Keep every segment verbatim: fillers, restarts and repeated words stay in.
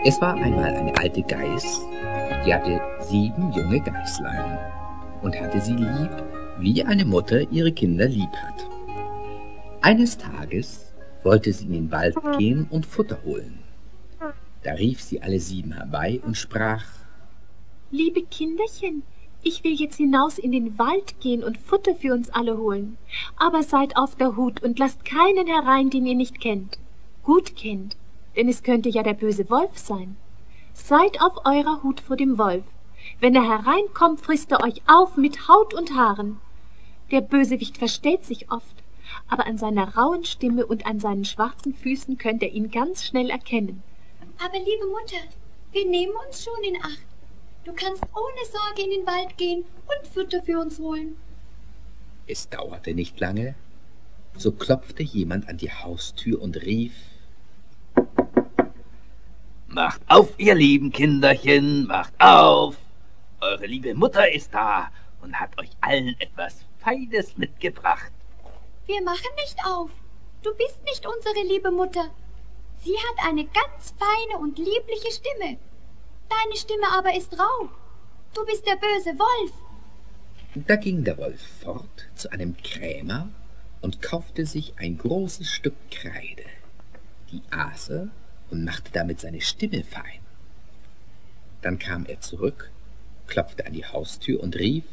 Es war einmal eine alte Geiß, die hatte sieben junge Geißlein und hatte sie lieb, wie eine Mutter ihre Kinder lieb hat. Eines Tages wollte sie in den Wald gehen und Futter holen. Da rief sie alle sieben herbei und sprach: Liebe Kinderchen, ich will jetzt hinaus in den Wald gehen und Futter für uns alle holen. Aber seid auf der Hut und lasst keinen herein, den ihr nicht kennt. Gut kennt, denn es könnte ja der böse Wolf sein. Seid auf eurer Hut vor dem Wolf. Wenn er hereinkommt, frisst er euch auf mit Haut und Haaren. Der Bösewicht verstellt sich oft, aber an seiner rauen Stimme und an seinen schwarzen Füßen könnt ihr ihn ganz schnell erkennen. Aber liebe Mutter, wir nehmen uns schon in Acht. Du kannst ohne Sorge in den Wald gehen und Futter für uns holen. Es dauerte nicht lange, so klopfte jemand an die Haustür und rief: Macht auf, ihr lieben Kinderchen, macht auf! Eure liebe Mutter ist da und hat euch allen etwas Feines mitgebracht. Wir machen nicht auf. Du bist nicht unsere liebe Mutter. Sie hat eine ganz feine und liebliche Stimme. Deine Stimme aber ist rau. Du bist der böse Wolf. Da ging der Wolf fort zu einem Krämer und kaufte sich ein großes Stück Kreide. Die aß er und machte damit seine Stimme fein. Dann kam er zurück, klopfte an die Haustür und rief: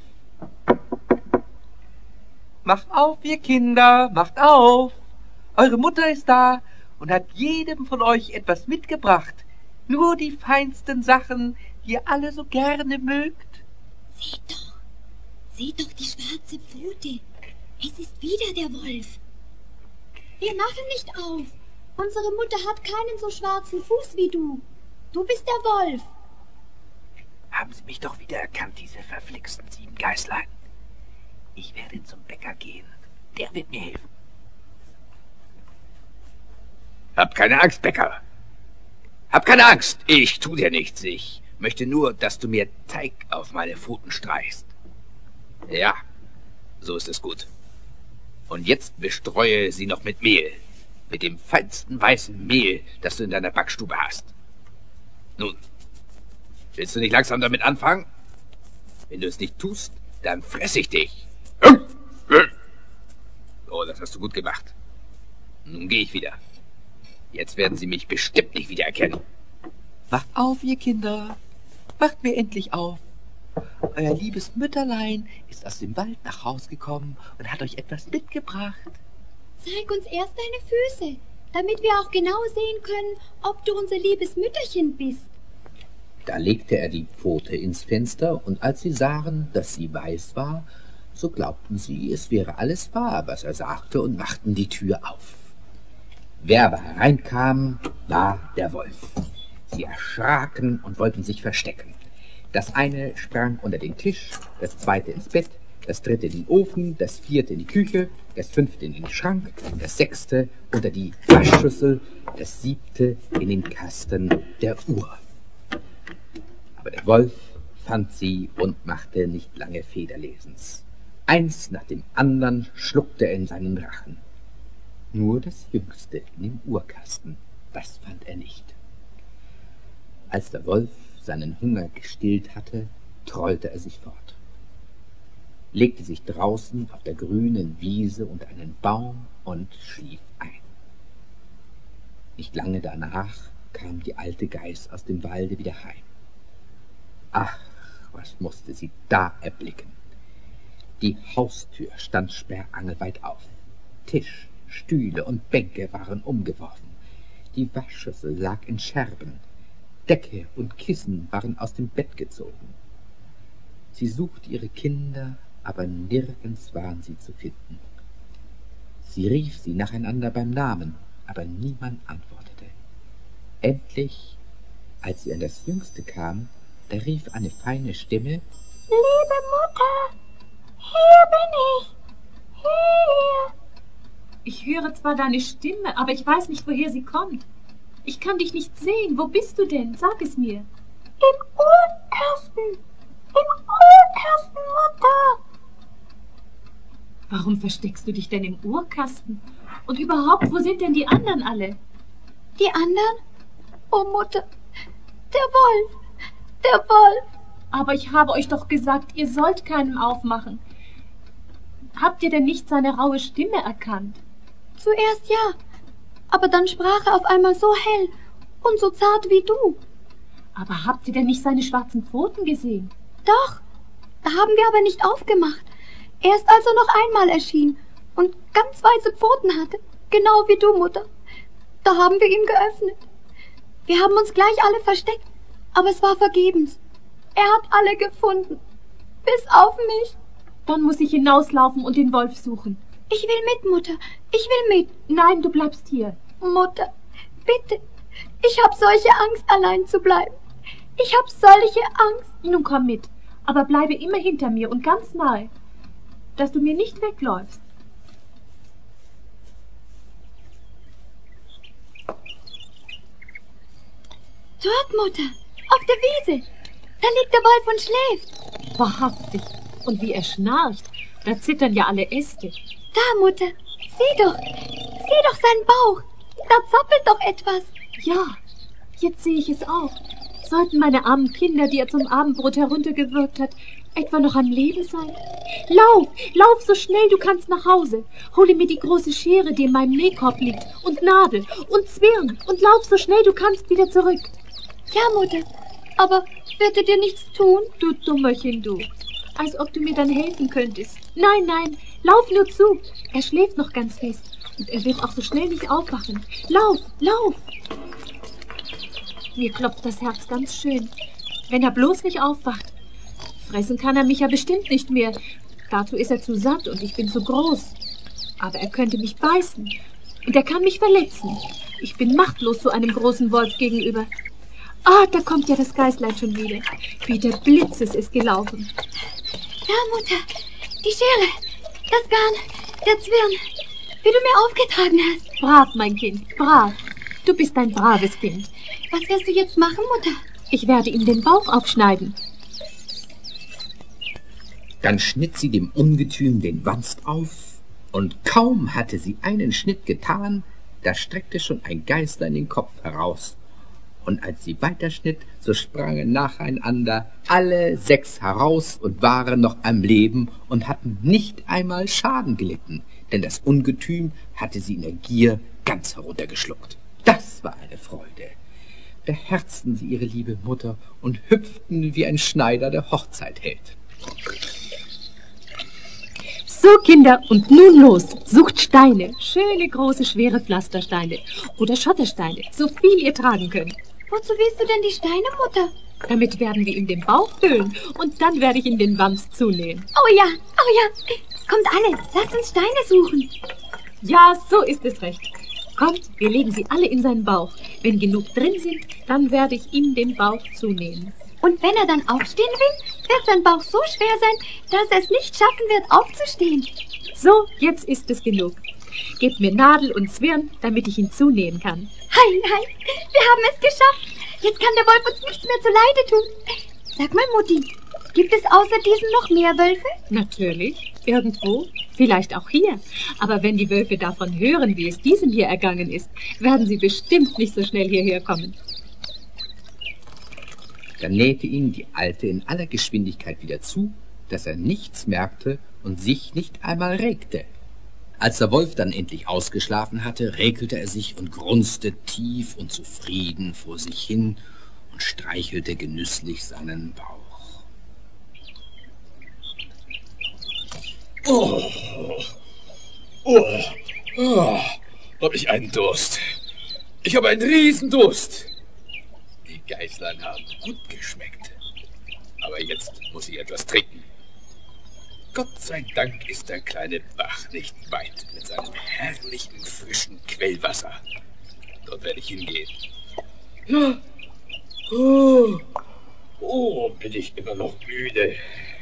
Macht auf, ihr Kinder, macht auf! Eure Mutter ist da und hat jedem von euch etwas mitgebracht. Nur die feinsten Sachen, die ihr alle so gerne mögt. Seht doch, seht doch die schwarze Pfote. Es ist wieder der Wolf. Wir machen nicht auf. Unsere Mutter hat keinen so schwarzen Fuß wie du. Du bist der Wolf. Haben Sie mich doch wieder erkannt, diese verflixten sieben Geißlein? Ich werde zum Bäcker gehen. Der wird mir helfen. Hab keine Angst, Bäcker. Hab keine Angst. Ich tu dir nichts. Ich möchte nur, dass du mir Teig auf meine Pfoten streichst. Ja, so ist es gut. Und jetzt bestreue sie noch mit Mehl. Mit dem feinsten weißen Mehl, das du in deiner Backstube hast. Nun, willst du nicht langsam damit anfangen? Wenn du es nicht tust, dann fress ich dich. Oh, das hast du gut gemacht. Nun gehe ich wieder. Jetzt werden sie mich bestimmt nicht wiedererkennen. Wacht auf, ihr Kinder. Wacht mir endlich auf. Euer liebes Mütterlein ist aus dem Wald nach Haus gekommen und hat euch etwas mitgebracht. Zeig uns erst deine Füße, damit wir auch genau sehen können, ob du unser liebes Mütterchen bist. Da legte er die Pfote ins Fenster, und als sie sahen, dass sie weiß war, so glaubten sie, es wäre alles wahr, was er sagte, und machten die Tür auf. Wer aber hereinkam, war der Wolf. Sie erschraken und wollten sich verstecken. Das eine sprang unter den Tisch, das zweite ins Bett, das dritte in den Ofen, das vierte in die Küche, das fünfte in den Schrank, das sechste unter die Waschschüssel, das siebte in den Kasten der Uhr. Aber der Wolf fand sie und machte nicht lange Federlesens. Eins nach dem andern schluckte er in seinen Rachen. Nur das Jüngste in dem Uhrkasten, das fand er nicht. Als der Wolf seinen Hunger gestillt hatte, trollte er sich fort, legte sich draußen auf der grünen Wiese unter einen Baum und schlief ein. Nicht lange danach kam die alte Geiß aus dem Walde wieder heim. Ach, was musste sie da erblicken! Die Haustür stand sperrangelweit auf. Tisch, Stühle und Bänke waren umgeworfen. Die Waschschüssel lag in Scherben. Decke und Kissen waren aus dem Bett gezogen. Sie suchte ihre Kinder, aber nirgends waren sie zu finden. Sie rief sie nacheinander beim Namen, aber niemand antwortete. Endlich, als sie an das Jüngste kam, da rief eine feine Stimme: Liebe Mutter, hier bin ich, hier. Ich höre zwar deine Stimme, aber ich weiß nicht, woher sie kommt. Ich kann dich nicht sehen. Wo bist du denn? Sag es mir. Im Uhrkasten, im Uhrkasten, Mutter. Warum versteckst du dich denn im Uhrkasten? Und überhaupt, wo sind denn die anderen alle? Die anderen? Oh Mutter, Der Wolf! Der Wolf! Aber ich habe euch doch gesagt, ihr sollt keinem aufmachen. Habt ihr denn nicht seine raue Stimme erkannt? Zuerst ja, aber dann sprach er auf einmal so hell und so zart wie du. Aber habt ihr denn nicht seine schwarzen Pfoten gesehen? Doch, da haben wir aber nicht aufgemacht. Erst als er noch einmal erschien und ganz weiße Pfoten hatte, genau wie du, Mutter. Da haben wir ihm geöffnet. Wir haben uns gleich alle versteckt, aber es war vergebens. Er hat alle gefunden, bis auf mich. Dann muss ich hinauslaufen und den Wolf suchen. Ich will mit, Mutter, ich will mit. Nein, du bleibst hier. Mutter, bitte, ich hab solche Angst, allein zu bleiben. Ich hab solche Angst. Nun komm mit, aber bleibe immer hinter mir und ganz nahe, dass du mir nicht wegläufst. Dort, Mutter, auf der Wiese. Da liegt der Wolf und schläft. Wahrhaftig. Und wie er schnarcht, da zittern ja alle Äste. Da, Mutter, sieh doch, sieh doch seinen Bauch. Da zappelt doch etwas. Ja, jetzt sehe ich es auch. Sollten meine armen Kinder, die er zum Abendbrot heruntergewürgt hat, etwa noch am Leben sein? Lauf, lauf so schnell du kannst nach Hause. Hole mir die große Schere, die in meinem Nähkorb liegt, und Nadel und Zwirn, und lauf so schnell du kannst wieder zurück. Ja, Mutter, aber wird er dir nichts tun? Du Dummerchen, du. Als ob du mir dann helfen könntest. Nein, nein, lauf nur zu. Er schläft noch ganz fest. Und er wird auch so schnell nicht aufwachen. Lauf, lauf. Mir klopft das Herz ganz schön. Wenn er bloß nicht aufwacht. Fressen kann er mich ja bestimmt nicht mehr. Dazu ist er zu satt und ich bin zu groß. Aber er könnte mich beißen. Und er kann mich verletzen. Ich bin machtlos so einem großen Wolf gegenüber. Ah, da kommt ja das Geißlein schon wieder. Wie der Blitz ist es gelaufen. Ja, Mutter, die Schere, das Garn, der Zwirn, wie du mir aufgetragen hast. Brav, mein Kind, brav. Du bist ein braves Kind. Was wirst du jetzt machen, Mutter? Ich werde ihm den Bauch aufschneiden. Dann schnitt sie dem Ungetüm den Wanst auf, und kaum hatte sie einen Schnitt getan, da streckte schon ein Geißlein den Kopf heraus. Und als sie weiterschnitt, so sprangen nacheinander alle sechs heraus und waren noch am Leben und hatten nicht einmal Schaden gelitten, denn das Ungetüm hatte sie in der Gier ganz heruntergeschluckt. Das war eine Freude. Da herzten sie ihre liebe Mutter und hüpften, wie ein Schneider der Hochzeit hält. So, Kinder, und nun los. Sucht Steine, schöne, große, schwere Pflastersteine oder Schottersteine, so viel ihr tragen könnt. Wozu willst du denn die Steine, Mutter? Damit werden wir ihm den Bauch füllen und dann werde ich ihm den Wams zunähen. Oh ja, oh ja. Kommt alle, lasst uns Steine suchen. Ja, so ist es recht. Kommt, wir legen sie alle in seinen Bauch. Wenn genug drin sind, dann werde ich ihm den Bauch zunähen. Und wenn er dann aufstehen will, wird sein Bauch so schwer sein, dass er es nicht schaffen wird, aufzustehen. So, jetzt ist es genug. Gebt mir Nadel und Zwirn, damit ich ihn zunähen kann. Hei, hei, wir haben es geschafft. Jetzt kann der Wolf uns nichts mehr zuleide tun. Sag mal, Mutti, gibt es außer diesen noch mehr Wölfe? Natürlich, irgendwo, vielleicht auch hier. Aber wenn die Wölfe davon hören, wie es diesem hier ergangen ist, werden sie bestimmt nicht so schnell hierher kommen. Dann nähte ihn die Alte in aller Geschwindigkeit wieder zu, dass er nichts merkte und sich nicht einmal regte. Als der Wolf dann endlich ausgeschlafen hatte, räkelte er sich und grunzte tief und zufrieden vor sich hin und streichelte genüsslich seinen Bauch. Oh, oh, oh, hab ich einen Durst. Ich habe einen Riesendurst. Die Geißlein haben gut geschmeckt. Aber jetzt muss ich etwas trinken. Gott sei Dank ist der kleine Bach nicht weit mit seinem herrlichen, frischen Quellwasser. Dort werde ich hingehen. Ja. Oh, oh, bin ich immer noch müde.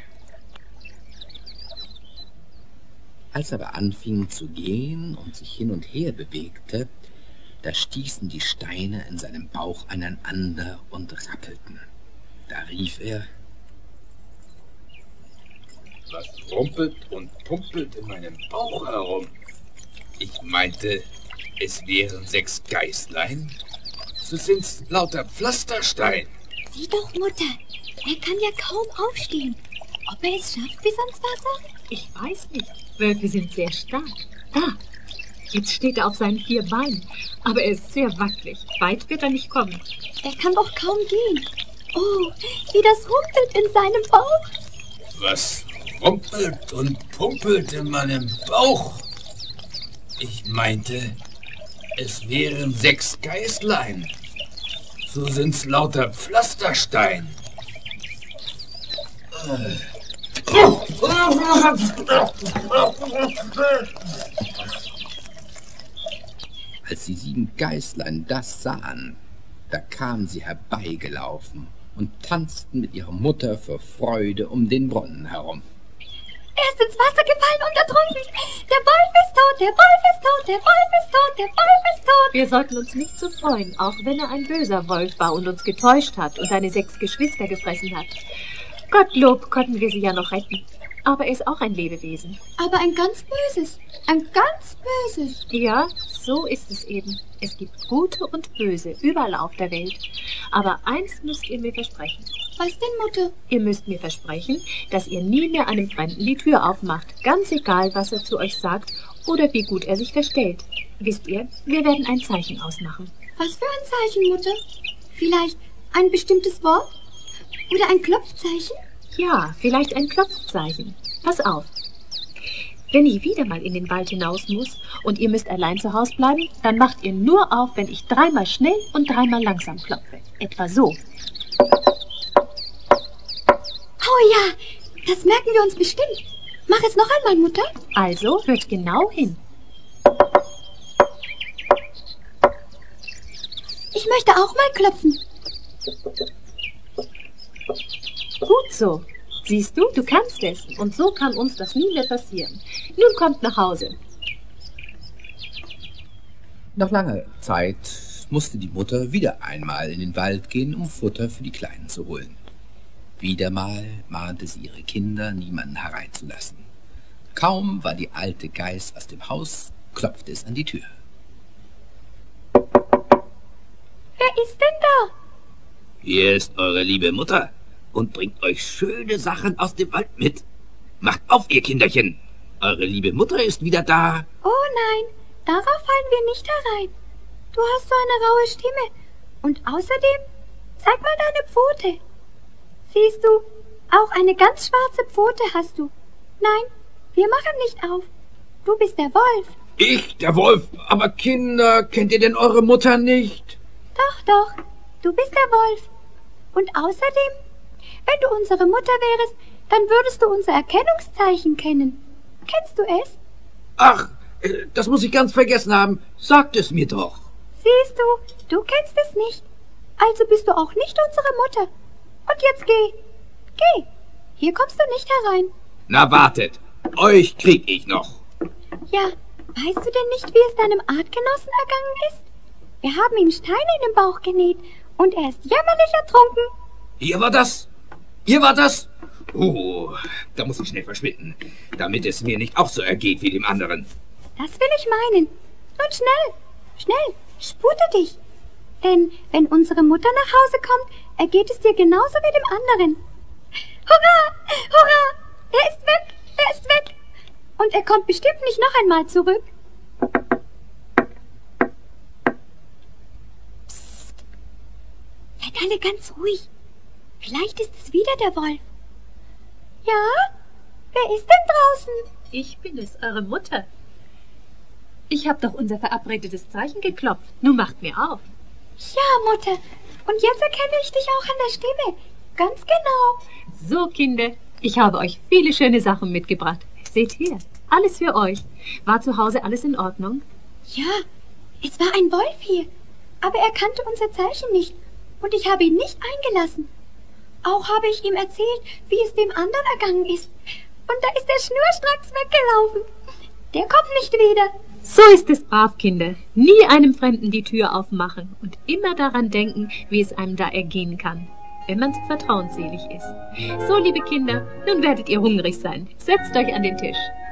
Als er aber anfing zu gehen und sich hin und her bewegte, da stießen die Steine in seinem Bauch aneinander und rappelten. Da rief er: Was rumpelt und pumpelt in meinem Bauch herum? Ich meinte, es wären sechs Geißlein, so sind's lauter Pflasterstein. Sieh doch, Mutter. Er kann ja kaum aufstehen. Ob er es schafft bis ans Wasser? Ich weiß nicht. Wölfe sind sehr stark. Da, jetzt steht er auf seinen vier Beinen. Aber er ist sehr wackelig. Weit wird er nicht kommen. Er kann doch kaum gehen. Oh, wie das rumpelt in seinem Bauch. Was rumpelt und pumpelt in meinem Bauch? Ich meinte, es wären sechs Geißlein. So sind's lauter Pflasterstein. Als die sieben Geißlein das sahen, da kamen sie herbeigelaufen und tanzten mit ihrer Mutter vor Freude um den Brunnen herum. Er ist ins Wasser gefallen und ertrunken. Der Wolf ist tot, der Wolf ist tot, der Wolf ist tot, der Wolf ist tot. Wir sollten uns nicht so freuen, auch wenn er ein böser Wolf war und uns getäuscht hat und seine sechs Geschwister gefressen hat. Gottlob konnten wir sie ja noch retten. Aber er ist auch ein Lebewesen. Aber ein ganz böses, ein ganz böses. Ja, so ist es eben. Es gibt Gute und Böse überall auf der Welt. Aber eins müsst ihr mir versprechen. Was denn, Mutter? Ihr müsst mir versprechen, dass ihr nie mehr einem Fremden die Tür aufmacht. Ganz egal, was er zu euch sagt oder wie gut er sich verstellt. Wisst ihr, wir werden ein Zeichen ausmachen. Was für ein Zeichen, Mutter? Vielleicht ein bestimmtes Wort? Oder ein Klopfzeichen? Ja, vielleicht ein Klopfzeichen. Pass auf. Wenn ich wieder mal in den Wald hinaus muss und ihr müsst allein zu Hause bleiben, dann macht ihr nur auf, wenn ich dreimal schnell und dreimal langsam klopfe. Etwa so. Oh ja, das merken wir uns bestimmt. Mach es noch einmal, Mutter. Also, hört genau hin. Ich möchte auch mal klopfen. Gut so. Siehst du, du kannst es. Und so kann uns das nie mehr passieren. Nun kommt nach Hause. Nach langer Zeit musste die Mutter wieder einmal in den Wald gehen, um Futter für die Kleinen zu holen. Wieder mal mahnte sie ihre Kinder, niemanden hereinzulassen. Kaum war die alte Geiß aus dem Haus, klopfte es an die Tür. Wer ist denn da? Hier ist eure liebe Mutter und bringt euch schöne Sachen aus dem Wald mit. Macht auf, ihr Kinderchen. Eure liebe Mutter ist wieder da. Oh nein, darauf fallen wir nicht herein. Du hast so eine raue Stimme. Und außerdem, zeig mal deine Pfote. Siehst du, auch eine ganz schwarze Pfote hast du. Nein, wir machen nicht auf. Du bist der Wolf. Ich, der Wolf? Aber Kinder, kennt ihr denn eure Mutter nicht? Doch, doch, du bist der Wolf. Und außerdem, wenn du unsere Mutter wärest, dann würdest du unser Erkennungszeichen kennen. Kennst du es? Ach, das muss ich ganz vergessen haben. Sagt es mir doch. Siehst du, du kennst es nicht. Also bist du auch nicht unsere Mutter. Und jetzt geh. Geh. Hier kommst du nicht herein. Na wartet, euch krieg ich noch. Ja, weißt du denn nicht, wie es deinem Artgenossen ergangen ist? Wir haben ihm Steine in den Bauch genäht und er ist jämmerlich ertrunken. Ihr war das? Ihr war das? Oh, da muss ich schnell verschwinden, damit es mir nicht auch so ergeht wie dem anderen. Das will ich meinen. Nun schnell, schnell, spute dich. Denn wenn unsere Mutter nach Hause kommt, ergeht es dir genauso wie dem anderen. Hurra, hurra, er ist weg, er ist weg. Und er kommt bestimmt nicht noch einmal zurück. Psst, seid alle ganz ruhig. Vielleicht ist es wieder der Wolf. Ja, wer ist denn draußen? Ich bin es, eure Mutter. Ich habe doch unser verabredetes Zeichen geklopft. Nun macht mir auf. Ja, Mutter. Und jetzt erkenne ich dich auch an der Stimme. Ganz genau. So, Kinder, ich habe euch viele schöne Sachen mitgebracht. Seht her, alles für euch. War zu Hause alles in Ordnung? Ja, es war ein Wolf hier. Aber er kannte unser Zeichen nicht. Und ich habe ihn nicht eingelassen. Auch habe ich ihm erzählt, wie es dem anderen ergangen ist. Und da ist er schnurstracks weggelaufen. Der kommt nicht wieder. So ist es brav, Kinder. Nie einem Fremden die Tür aufmachen und immer daran denken, wie es einem da ergehen kann, wenn man so vertrauensselig ist. So, liebe Kinder, nun werdet ihr hungrig sein. Setzt euch an den Tisch.